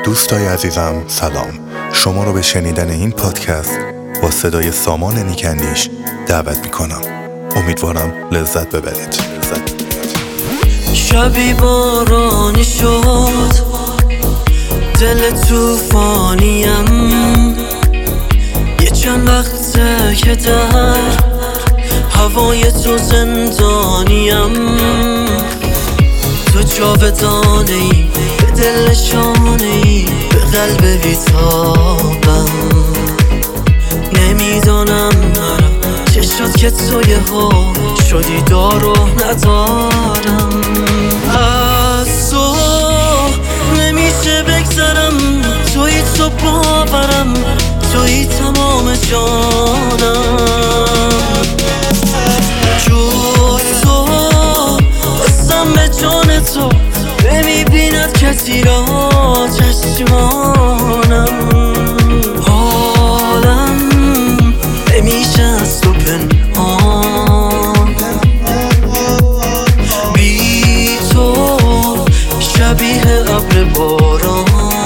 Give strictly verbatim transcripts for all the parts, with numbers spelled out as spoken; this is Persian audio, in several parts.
دوستای عزیزم سلام. شما رو به شنیدن این پادکست با صدای سامان نیکندیش دعوت میکنم. امیدوارم لذت ببرید. شبی بارانی شد، دل توفانیم، یه چند وقته که در هوای تو زندانیم. تو جاودانه ای، به دل شانه ای، به قلب بیتابم. نمیدانم نرم چه شد که تو یه ها شدی دارو ندارم. از تو نمیشه بگذرم، توی تو باورم، توی تمام جانم. جز تو بستم به جان تو، نمیبیند کسی را چشمانم. حالم نمیشه از تو پنهان، بی تو شبیه ابر باران.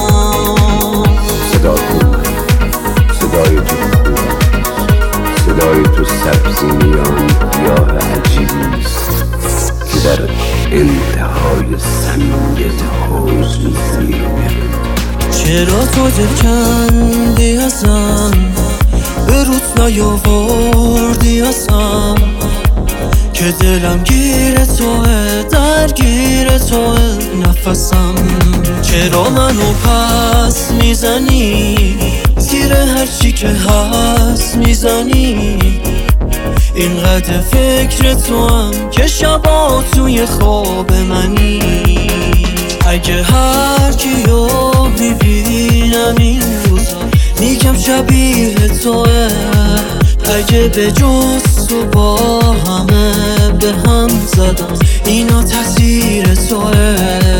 صدا کن، صدای تو خوب، صدای تو سبزی میان گیاه عجیبیست که در انتهای سمیت حوض میزنیم. چرا تو دل کندی ازم، به روت نیاوردی ازم، که دلم گیر توه، درگیر توه نفسم. چرا منو پس میزنی، زیر هرچی که هست میزنی؟ اینقدر فکر تو هم که شبا توی خواب منی. اگه هر کیو میبینم این روزا میگم شبیه توه. اگه به جز تو با همه به هم زدم، اینا تقصیر توه.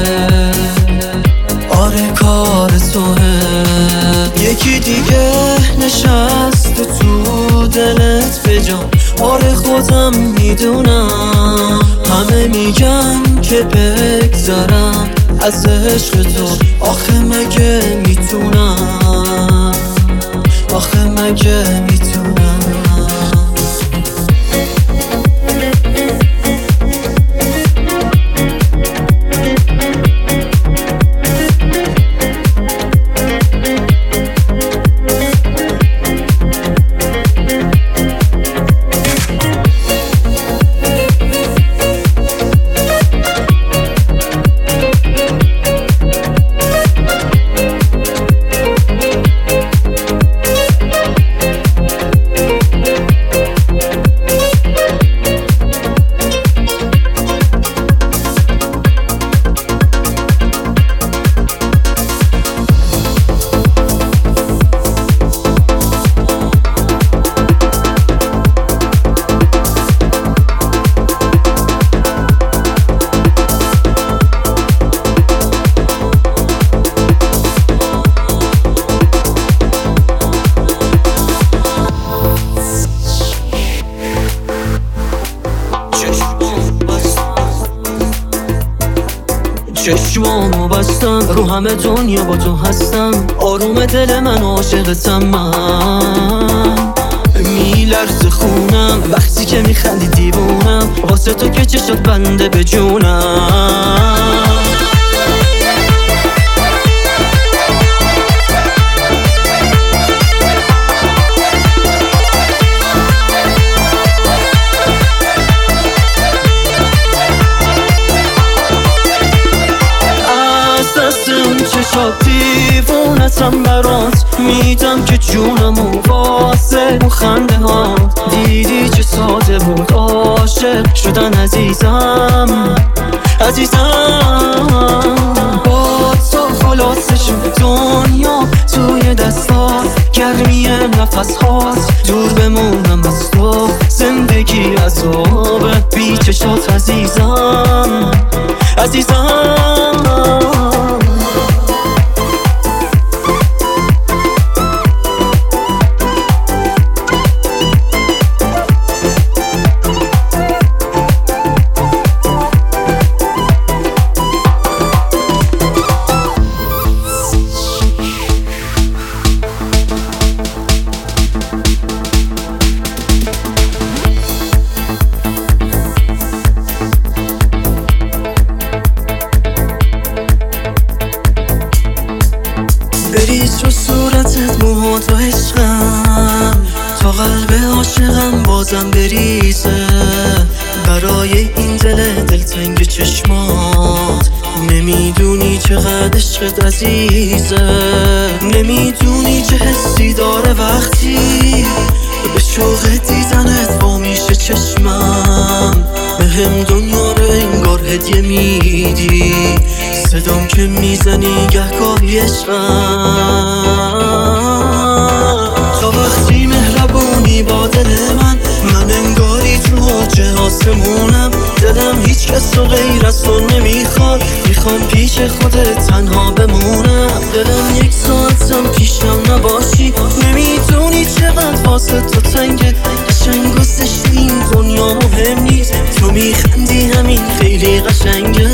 آره کار توه. یکی دیگه نشست تو دلت بجام، آره خودم میدونم. همه میگن که بگذرم از عشق تو، آخه مگه میتونم، آخه مگه میتونم. چشمامو بستم، رو همه دنیا با تو هستم. آروم دل من عاشقتم، من میلرزه خونم وقتی که میخندی دیوونم. واسه تو که چشات بنده به جونم. چشات دیوونتم برات، میدم که جونمو واسه اون خنده ها. دیدی چه ساده بود عاشق شدن عزیزم، عزیزم. با تو خلاصش دنیا توی دستات، گرمی نفس هات، دور بمونم از تو. زندگی عذابه بی چشات عزیزم، عزیزم. این دل دلتنگ چشمات. نمیدونی چقدر عشقت عزیزه، نمیدونی چه حسی داره وقتی به شوق دیدنت وا میشه چشمم. بهم دنیا رو انگار هدیه میدی، صدام که میزنی گهگاهی عشقم. تا وقتی مهربونی با دل من، من انگاری تو حجه آسمونم. دلم هیچ کس رو غیر از تو نمیخواد، میخوام پیش خودت تنها بمونم. دلم یک ساعتم پیشم نباشی، نمیدونی چقدر واسه تو تنگه. قشنگ و زشت این دنیا مهم نیست، تو میخندی همین خیلی قشنگه.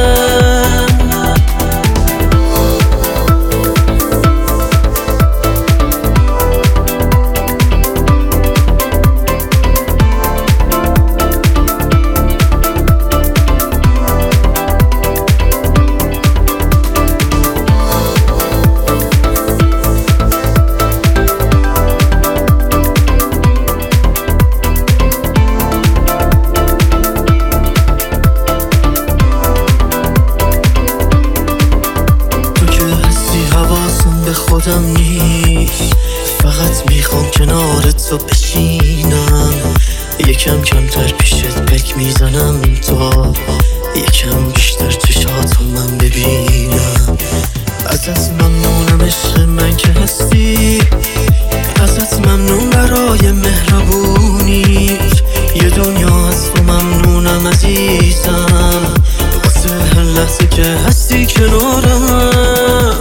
خودم نیست، فقط میخوام کنار تو بشینم. یکم کمتر پیشت پک میزنم تا یکم بیشتر چشاتو من ببینم. ازت ممنونم عشق من که هستی، ازت ممنون برای مهربونیت. یه دنیا از تو ممنونم عزیزم، واسه هر لحظه که هستی کنارم.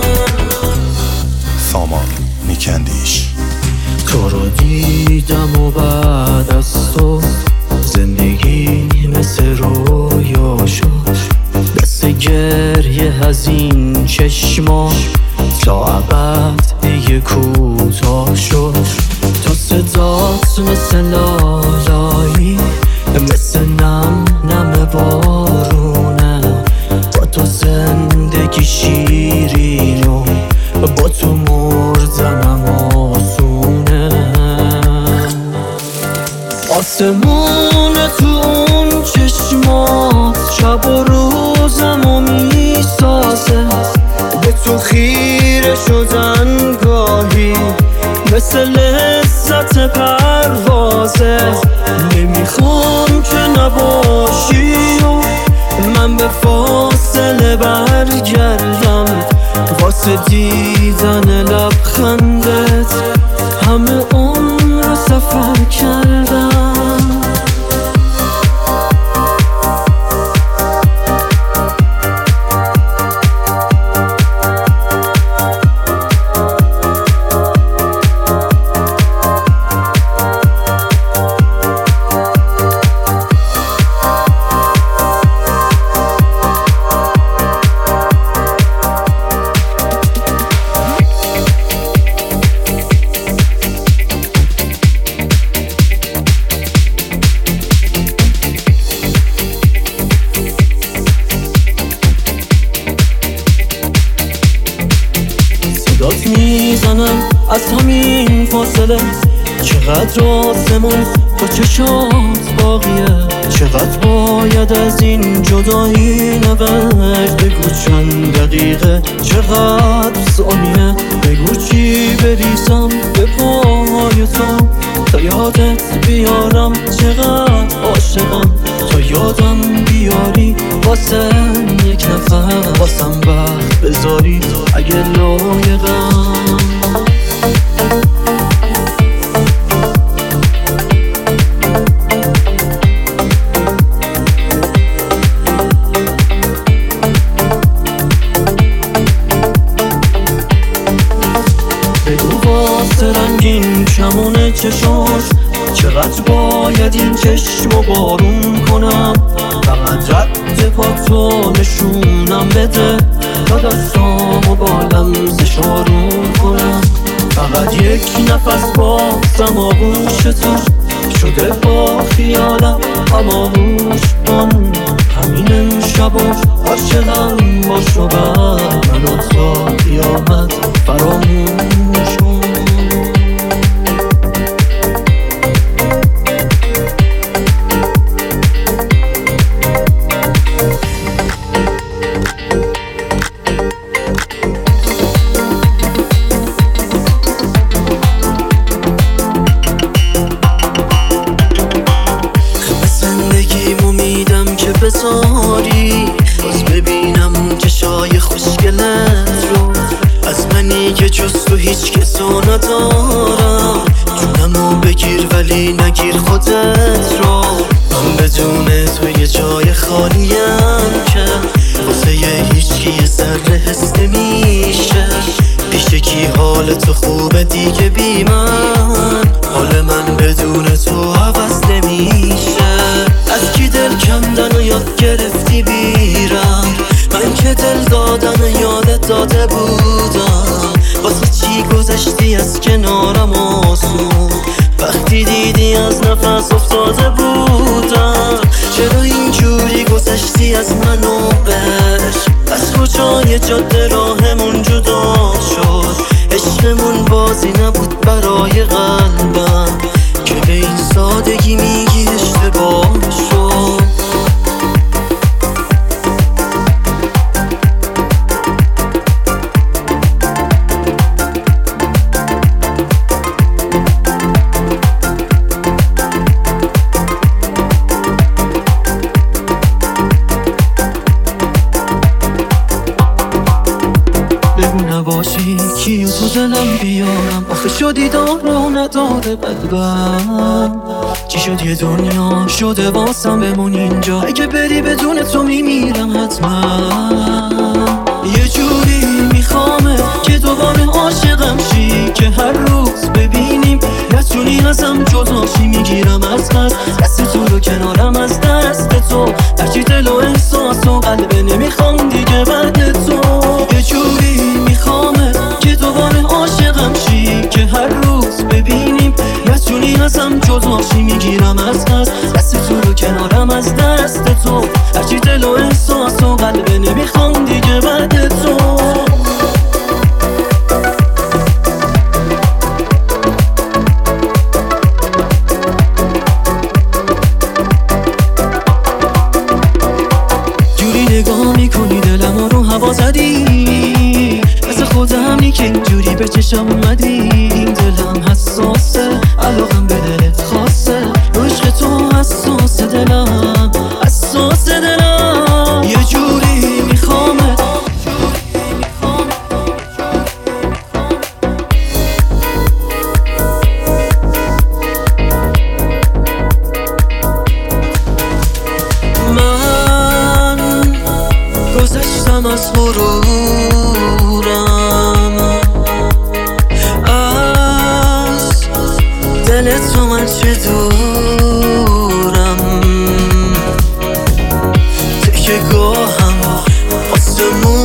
سامان نیکندیش. تو رو دیدم و بعد از تو زندگی مثل رویا شد. دست گریه از این چشما تا ابد دیگه کوتاه شد. تو صدات مثل لالایی، مثل نم نم بارونه. با تو زندگی شیرین و با تو مردنم آسونه. آسمون تو اون چشمات شب و روزمو میسازه. به تو خیره شدن گاهی مثل لذت پروازه. نمیخوام که نباشی و من به فاصله برگردم، واسه دیدن لبخندت همه عمر رو سفر کردم. داد میزنم از همین فاصله، چقدر آسمون با چشات باقیه. چقدر باید از این جدایی نبرد، بگو چند دقیقه چقدر ثانیه. بگو چی بریزم به پای تو تا یادت بیارم چقدر عاشقم. تا یادم بیاری واسه یک نفر، واسم وقت بذاری اگه لایقم. بگو واسه رنگین کمون چشاش چقدر باید این چشمو بارون کنم. فقط رد پاتو نشونم بده تا دستامو با لمسش آروم کنم. فقط یک نفس بازم آغوش تو شده با خیالم هماغوش کن. همین امشب و عاشقم باش و بر منو تا قیامت فراموش کن. بذاری، باز ببینم اون چشای خوشگلت رو. از منی که جز تو هیچ کسو ندارم، جونمو بگیر ولی نگیر خودت رو. من بدون تو یه جای خالیم که واسه یه هیچکی یه ذره حس نمیشه. پیش کی حال تو خوبه دیگه بی من، حال من بدون تو عوض نمیشه. از کی دل کندن و یاد گرفتی بیرم، من که دل دادن و یادت داده بودم. واسه چی گذشتی از کنارم آسون، وقتی دیدی از نفس افتاده بودم. چرا اینجوری گذشتی از من و بش، از کجای جاده راهمون جدا شد. عشقمون بازی نبود برای قلبم که به این سادگی میگی اشتباه شد. نباشی کیو تو دلم بیارم، آخه شدی دارو نداره قلبم. چی شد یه دنیا شده واسم بمون اینجا، اگه بری بدون تو میمیرم حتما. یه جوری میخوامه که دوباره عاشقم شی، که هر روز ببینیم نتونی ازم جداشی. میگیرم از قصد دست تو رو کنارم از دست تو، هرچی دل و احساس و قلبه نمیخوام دیگه بعد تو. یه جوری میخوامه که دوباره عاشقم شی، که هر روز ببینیم نتونی ازم جداشی. میگیرم از قصد دست تو رو کنارم از دست تو، هرچی دل و احساس و قلبه نمیخوام دیگه بعد تو. نگاه میکنی دلم رو هوا زدی، مثل خودم نی که اینجوری به چشم اومدی. این دلم حساسه، علاقم به دلت خاصه، عشق تو حساسه دلم، حساسه دلم. یه جوری میخوامه گذشتم از غرورم، از دل تو من چه دورم. تکه گاهم آسمون